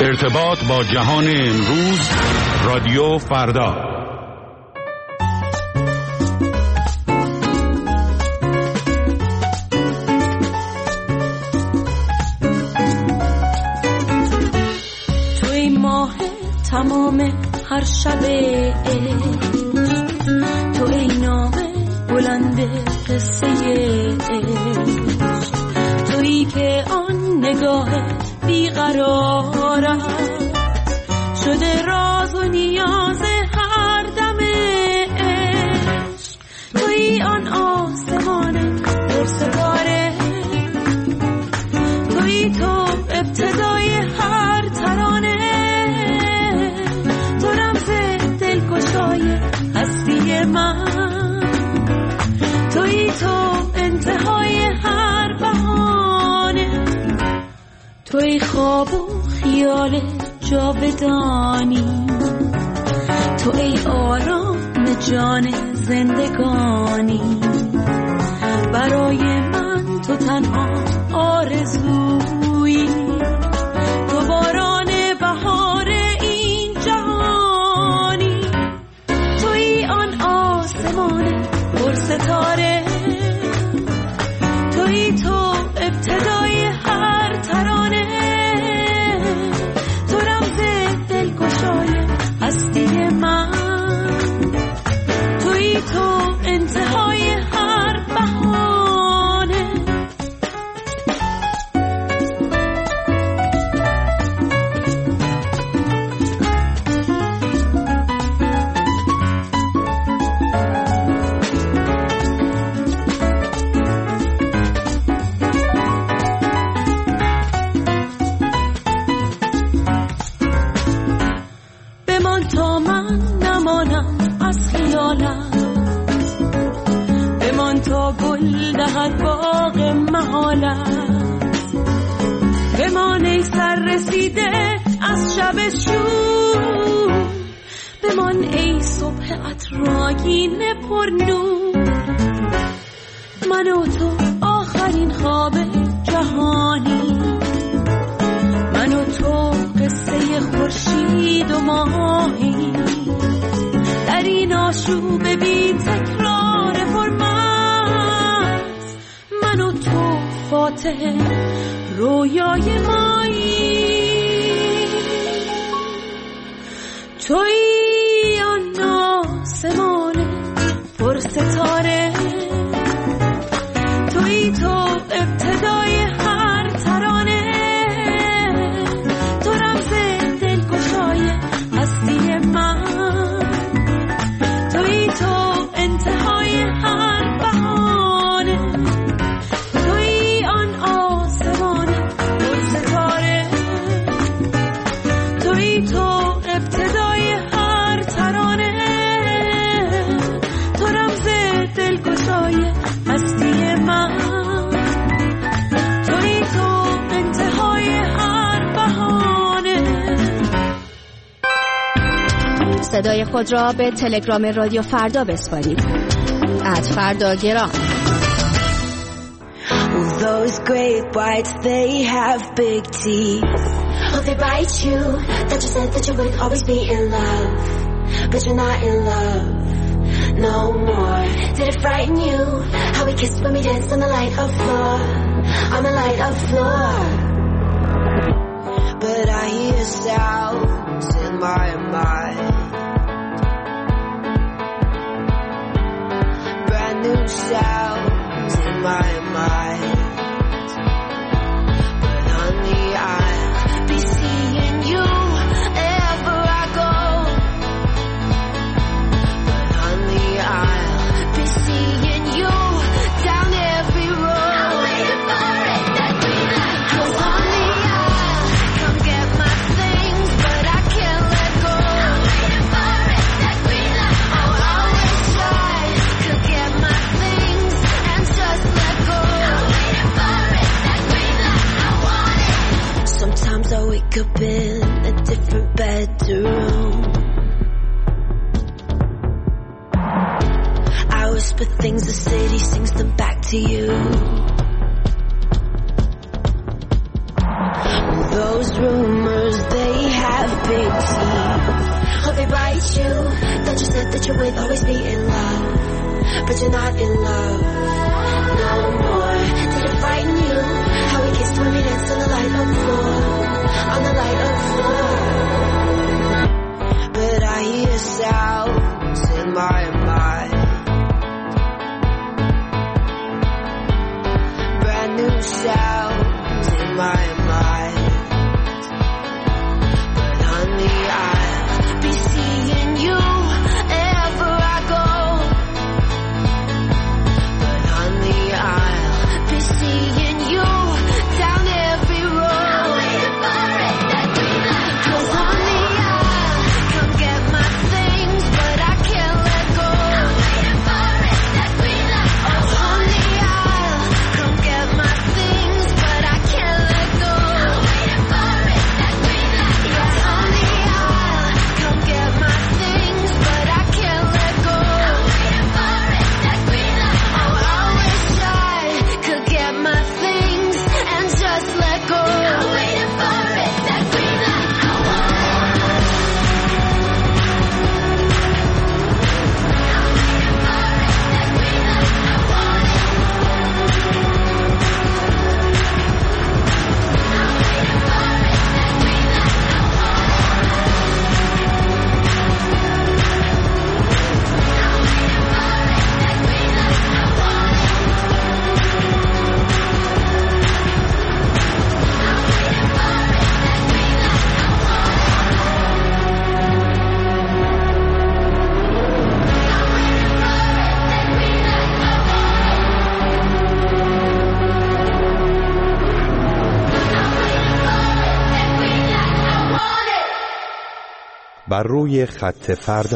ارتباط با جهان امروز، رادیو فردا. توی ماه تمام هر شبه، تو ای نامه بلند قصه عشق، تویی که آن نگاه بیقرارم شده راز و نیاز هر دم عشق، تویی آن آسمان پرستاره، تویی تو ابتدای هر ترانه، تو رمز دلگشای هستی من، تویی تو انتهای هر بهانه، توی خواب و خیال جاودانی، تو ای آرام جان زندگانی، برای من تو تنها آرزویی، تو باران بهار این جهانی، توی آن آسمان پرستاره، توی تو ابتدای هر ترانه، تو رمز دلگشای هستی من، توی تو انتهای هر بهانه. بمان تا من نمانم از خیالت، بمان تا گل دهد باغ محالت، بمان ای سر رسیده از شب شور، بمان ای صبح عطرآگین پر نور، من و تو آخرین خواب جهانی، من و تو قصه خورشید و ماهی، در این آشوب بی تکرار پرمست، من و تو فاتح رویای مایی، تویی آن آسمان پرستاره، تویی تو ابتدای هر ترانه، تو رمز دلگشای هستی من، تویی تو انتهای هر بهانه، تویی آن آسمان پرستاره، تویی تو ابتدای هر ترانه، تو رمز دلگشای هستی من، تویی تو انتهای هر بهانه. صدای خود را به تلگرام رادیو فردا بسپارید. @فرداگرام. Those great whites, they have big teeth. Oh, they bite you. That you said that you would always be in love, but you're not in love no more. Did it frighten you how we kissed when we danced on the light of floor, on the light of floor? But I hear sounds in my mind, brand new sounds in my mind. But honey, I'll be seeing you wherever I go. But honey, I'll be seeing you down every road. I'm waiting for it, that green light. 'Cause honey, I'll come get my things, but I can't let go. I'm waiting for it, that green light. Oh, I wish I could get my things and just let go. I'm waiting for it, that green light. I want it. Sometimes I wake up in a different bedroom. I whisper things the city sings them back to you. Those rumors, they 15. Hope they write you that you said that you would always be in love, but you're not in love no more. Did it frighten you how we kissed when we danced on the light of floor, on the light of floor? But I hear sounds in my mind, brand new sounds in my mind. But honey, I'll be seeing you ever I go. But honey, I'll be seeing you down every road. I'm waiting for it, that green light. 'Cause honey, I'll come get my things, but I can't let go. I'm waiting for it, that green light. Oh honey, I'll come get my things, but I can't let go. I'm waiting for it, that green light. Yeah, honey, I'll come get my things, but I can't let go. I'm waiting for it, that green light. Oh, I wish I could get my things and just let go. I'm waiting for it, that green light. I want it. I'm waiting for it, that green light. I want it. I'm waiting for it, that green light. I want it. I'm waiting for it, that green light. I want it. بر روی خط فردا.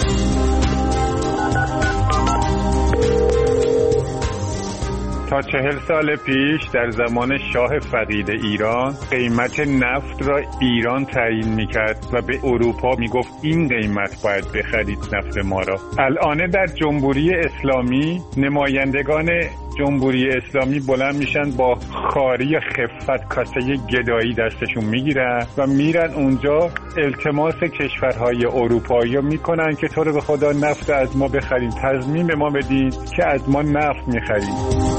تا 40 سال پیش در زمان شاه فقید ایران قیمت نفت را ایران تعیین میکرد و به اروپا میگفت این قیمت باید بخرید نفت ما را. الان در جمهوری اسلامی نمایندگان جمهوری اسلامی بلند میشن با خاری خفت کاسه گدایی دستشون میگیرن و میرن اونجا التماس کشورهای اروپایی میکنن که تو رو به خدا نفت از ما بخرید، تضمین به ما بدید که از ما نفت میخرید.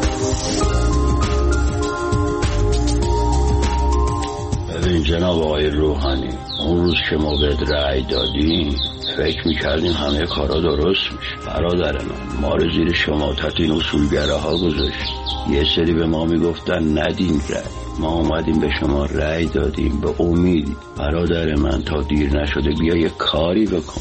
ببین جناب آقای روحانی، اون روز که ما بهت رأی دادیم فکر میکردیم همه کارا درست میشه. برادر من، ما رو زیر شماتت این اصولگره ها گذاشت. یه سری به ما میگفتن ندین رأی، ما اومدیم به شما رأی دادیم به امید. برادر من تا دیر نشده بیا یه کاری بکن.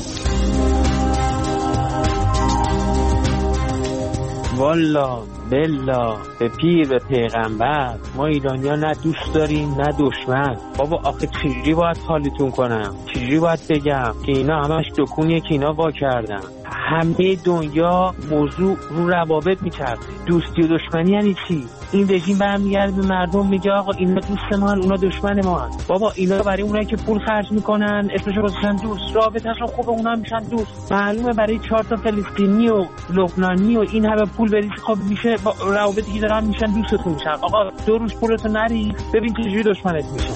والا بلا به پیر به پیغمبر، ما ایرانی‌ها نه دوست داریم نه دشمن. بابا آخه چجوری باید حالتون کنم؟ چجوری باید بگم که اینا همش دکونیه که اینا وا کردن؟ همه دنیا موضوع رو روابط میچرخه. دوستی و دشمنی یعنی چی؟ این رژیم برمیگرده به مردم میگه آقا اینا دوست ما، اونا دشمن ما. بابا اینا برای اونایی که پول خرج میکنن اسمشو گذاشتن دوست، رابطه‌شون خوبه اونا میشن دوست. معلومه برای 4 تا فلسطینی و لبنانی و این همه پول بریز خب میشه با روابطی که دارن میشن دوستتون میشن. آقا 2 روز پولتو نری ببین چجوری دشمنت میشن.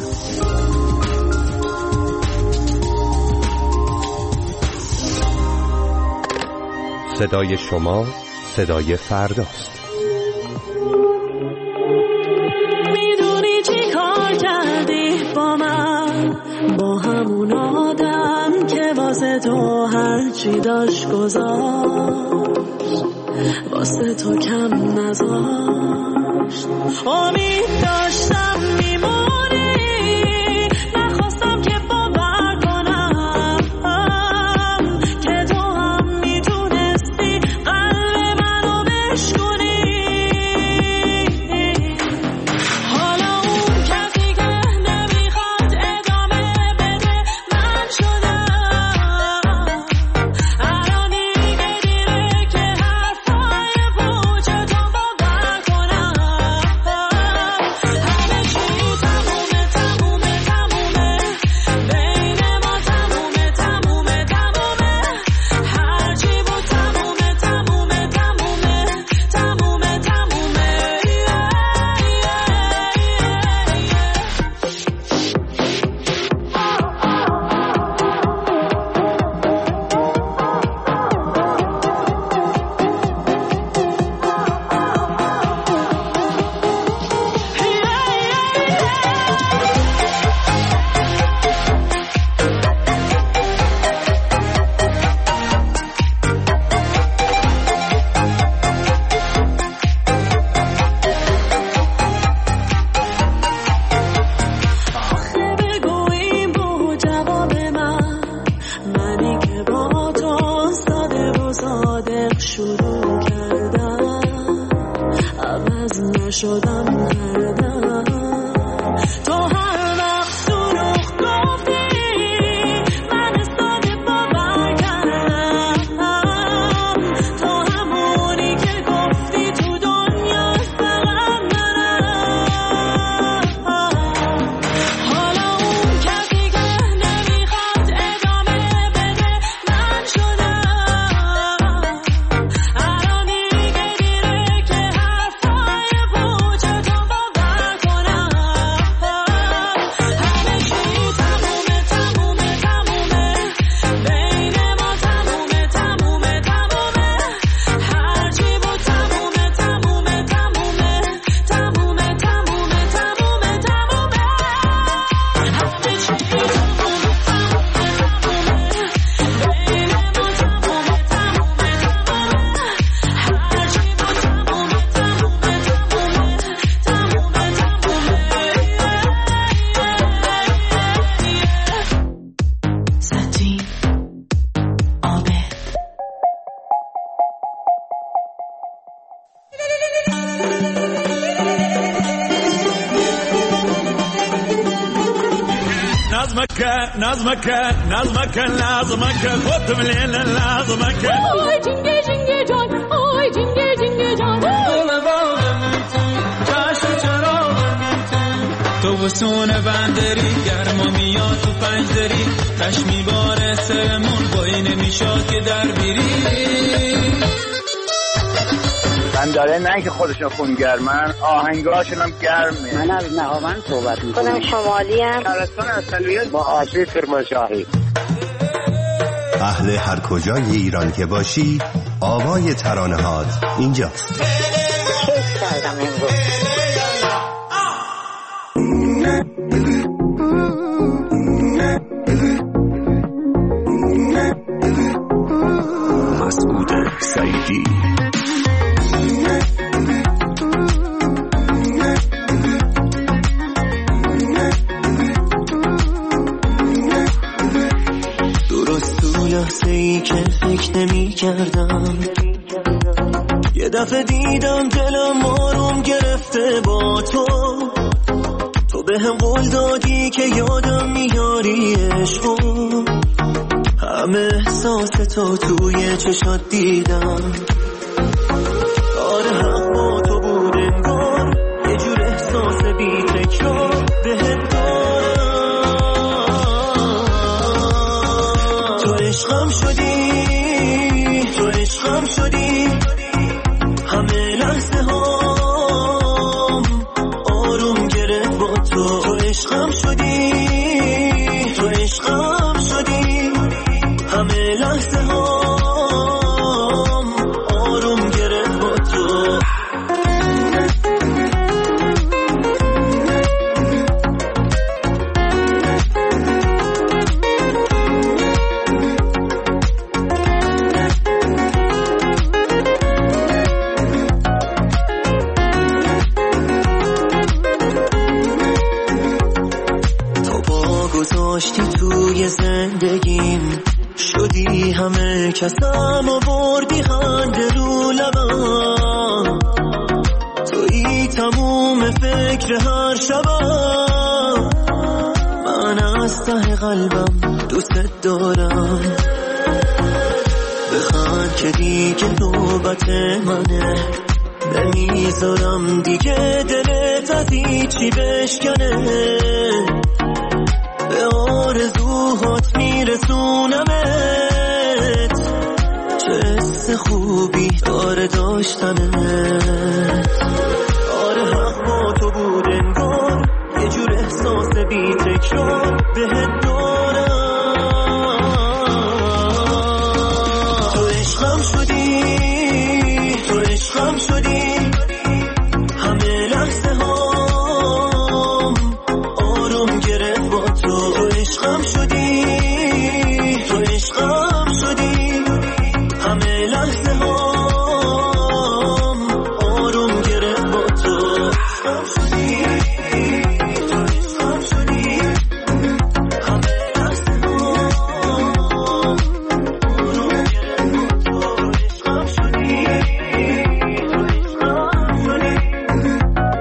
صدای شما صدای فرداست. میدونی چی کار کردی با من، با همون آدم که واسه تو هرچی داشت گذاشت، واسه تو کم نذاشت. امید داشتم میمونی، نخواستم که باور کنم که تو هم میتونستی قلب منو بشکنی. حالا اون کسی که نمیخواد ادامه بده من شدم. الان دیگه دیره که حرفای پوچ تو باور کنم. همه چی تموم شدم هردم تو هر وقت دروغ گفتی من ساده باور کردم تو همونی که گفتی تو دنیا فقط منم حالا اون کسی که نمیخواد ادامه بده من شدم الان دیگه دیره که حرفای پوچ تو باور کنم همه چی تمومه تمومه تمومه بین ما تمومه تمومه تمومه هرچی بود تمومه تمومه تمومه تمومه تمومه تمومه تمومه همه چی تمومه تمومه بین ما تمومه تمومه هرچی بود تمومه تمومه سطحی آبه نظمك نظمك لازمك خد من الليل لازمك آی جنگه جنگه جان آی جنگه جنگه جان تو بسون بندری گرما میاد تو پنجدری تشمی باره سرمون بایی نمیشاد که در بیری من داره نه که خودشون خونگرمن آهنگاشون هم گرمه. من از نهاوند صحبت میکنم. خودم شمالی هم شهرستان اصلیت با آسیب کرمانشاهی. اهل هر کجای ایران که باشی آوای ترانه‌هات اینجاست. کیف کردم امروز مسعود سعیدی درست تو لحظه ای که فکر نمی کردم یه دفعه دیدم دلم آروم گرفته با تو به هم قول دادی که یادم میاری عشقو همه احساس تو توی چشات دیدم آره حق با تو بود انگار یه جور احساس بی تکرار بهت دارم تو عشقم شدی تو عشقم شدی همه لحظه هام آروم گرفت با تو تو عشقم شدی تو عشقم شدی همه لحظه هام آروم گرفت با تو گذاشتی توی زندگیم شدی همه کسم آوردی خنده رو لبم توی تموم فکر هر شبم من از ته قلبم دوست دارم بخند که دیگه نوبت منه نمیذارم دیگه دلت از هیچی بشکنه به آرزوهات میرسونمت چه حس خوبی داره داشتنت آره حق با تو بود انگار یه جور احساس بی تکرار بهت دارم تو عشقم شدی تو عشقم شدی همه لحظه هام آروم گرفت با تو تو عشقم شدی تو عشقم شدی همه لحظه هام آروم گرفت با تو عشقم شدی تو عشقم شدی همه لحظه هام آروم گرفت با تو عشقم شدی تو عشقم شدی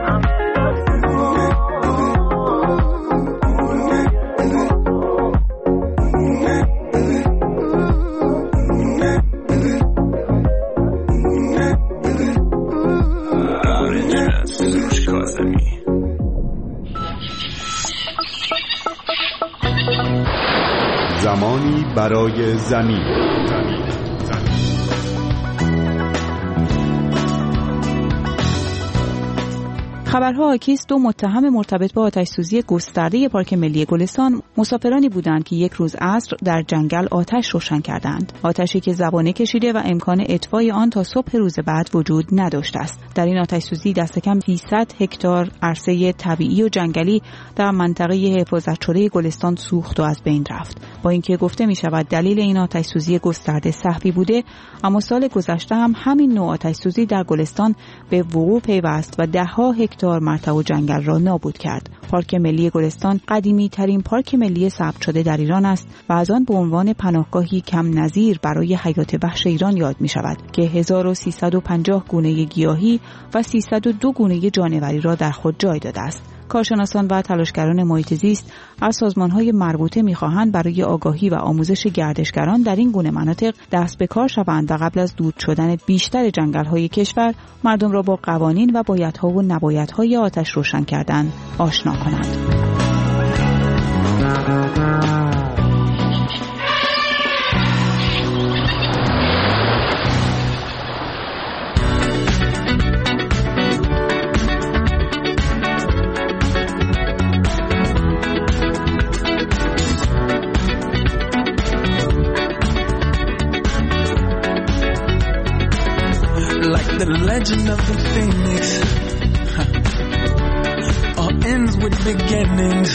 زمانی برای زمین. خبرها حاکیست 2 متهم مرتبط با آتش‌سوزی گسترده پارک ملی گلستان مسافرانی بودند که یک روز عصر در جنگل آتش روشن کردند. آتشی که زبانه کشیده و امکان اطفای آن تا صبح روز بعد وجود نداشته است. در این آتش‌سوزی دست کم 300 هکتار عرصه طبیعی و جنگلی در منطقه حفاظت شده گلستان سوخت و از بین رفت. با اینکه گفته می شود دلیل این آتش‌سوزی گسترده سه‌بی بوده، اما سال گذشته هم همین نوع آتش‌سوزی در گلستان به وقوع پیوست و ده‌ها هکتار مرتع و جنگل را نابود کرد. پارک ملی گلستان قدیمی ترین پارک ملی ثبت شده در ایران است و از آن به عنوان پناهگاهی کم نظیر برای حیات وحش ایران یاد می شود که 1350 گونه گیاهی و 302 گونه جانوری را در خود جای داده است. کارشناسان و تلاشگران محیط زیست از سازمان‌های مربوطه می‌خواهند برای آگاهی و آموزش گردشگران در این گونه مناطق دست به کار شوند و قبل از دود شدن بیشتر جنگل‌های کشور مردم را با قوانین و بایدها و نبایدهای آتش روشن کردن آشنا کنند. The legend of the phoenix all ends with beginnings.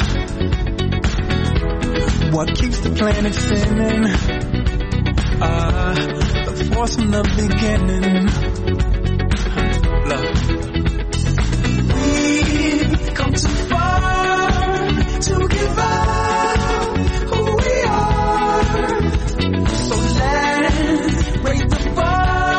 What keeps the planet spinning? The force from the beginning. Love. We've come too far to give up who we are. So let's raise the bar.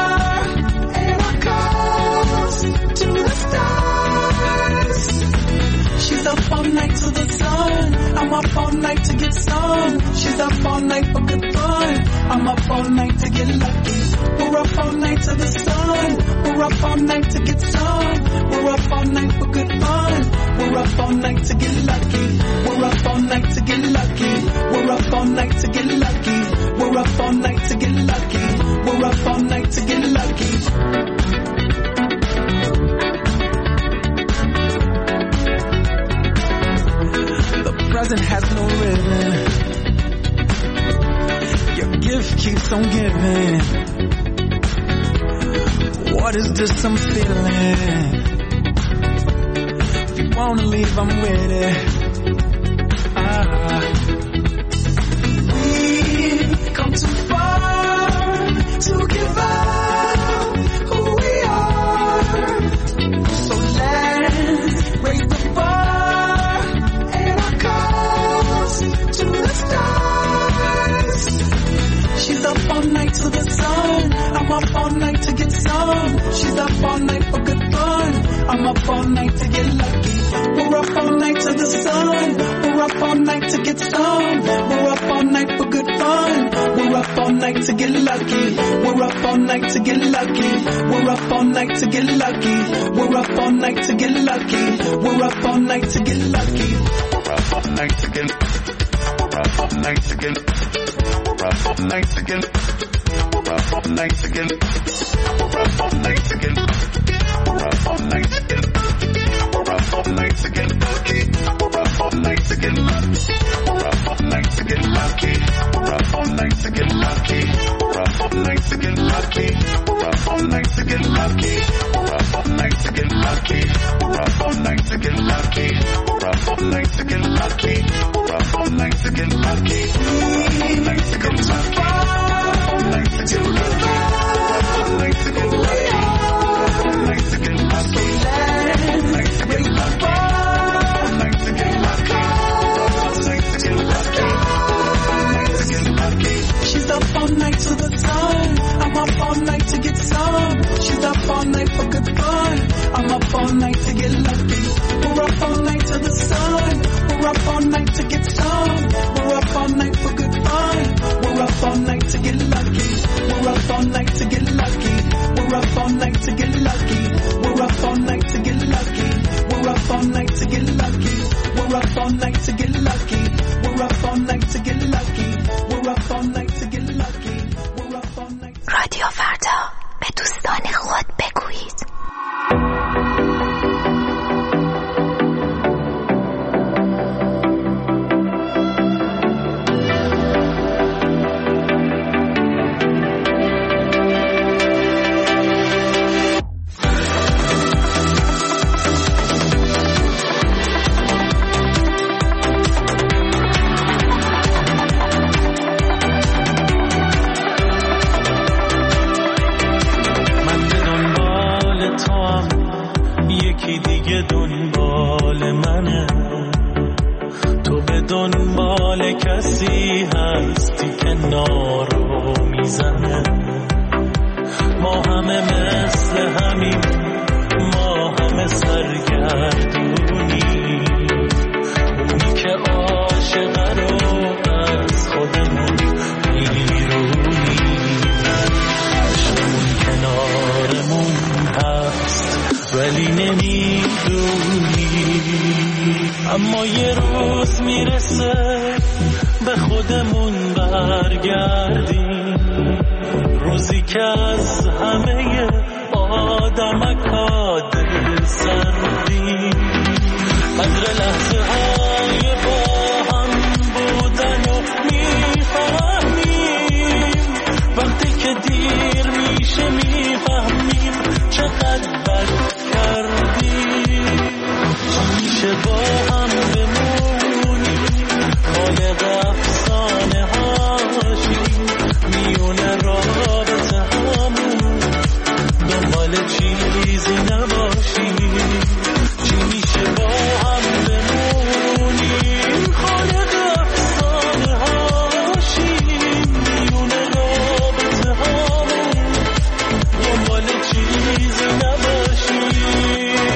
She's up all night to the sun. I'm up all night to get some. She's up all night for good fun. I'm up all night to get lucky. We're up all night to the sun. We're up all night to get some. We're up all night for good fun. We're up all night to get lucky. We're up all night to get lucky. We're up all night to get lucky. We're up all night to get lucky. We're up all night to get lucky. Present has no ribbon. Your gift keeps on giving. What is this I'm feeling? If you wanna leave, I'm with it. We've come too far to give up who we are. So let's raise the bar. She's up all night to the sun. I'm up all night to get some. She's up all night for good fun. I'm up all night to get lucky. We're up all night to the sun. We're up all night to get some. We're up all night for good fun. We're up all night to get lucky. We're up all night to get lucky. We're up all night to get lucky. We're up all night to get lucky. We're up all night to get lucky. We're up all night to get. We're up all night to get. We're up all night again. We're up all night again. We're up all night again. We're up all night again. We're up all night again. We're up all night again. We're up all night again. Lucky. We're up all night again. Lucky. We're up all night again. Lucky. We're up all night again. Lucky. We're up all night again. Lucky. We're up all night again. Lucky. We're up all night again. Lucky. We're up all night again. Lucky. She's up all night to the sun. I'm up all night to get some. She's up all night for good fun. I'm up all night to get lucky. We're up all night to the sun. We're up all night to get some. We're up all night for good fun. We're up all کسی هستی که نارو میزنه. ما همه مثل همین، ما همه سرگردونی، اونی که عاشقه رو از خودمون بیرونی، عشقمون کنارمون هست ولی نمیدونی. اما یه روز میرسه به خودمون برگردیم، روزی که از همه آدمکا دل سردیم، قدر لحظه های با هم بودن و میفهمیم، وقتی که دیر میشه میفهمیم چقدر بد کردیم. میشه با هم بمونیم، خالق افسانه هاشیم، میونه رابطه همون، دنبال چیزی نباشیم. چی میشه با هم بمونیم، خالق افسانه هاشیم، میونه رابطه همون، دنبال چیزی نباشیم.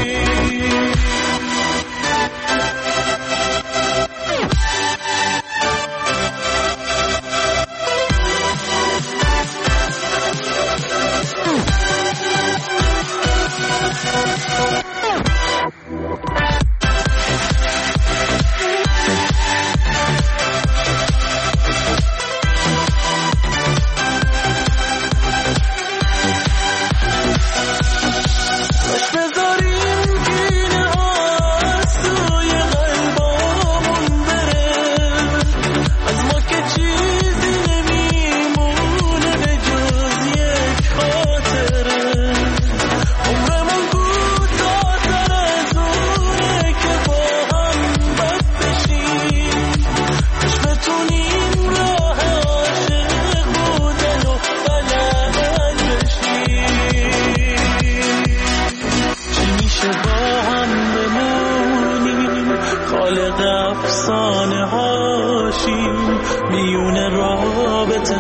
افسانه هاشیم، میونه رابطه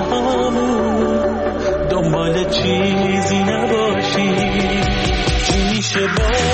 همون، دنبال چیزی نباشیم. چی میشه با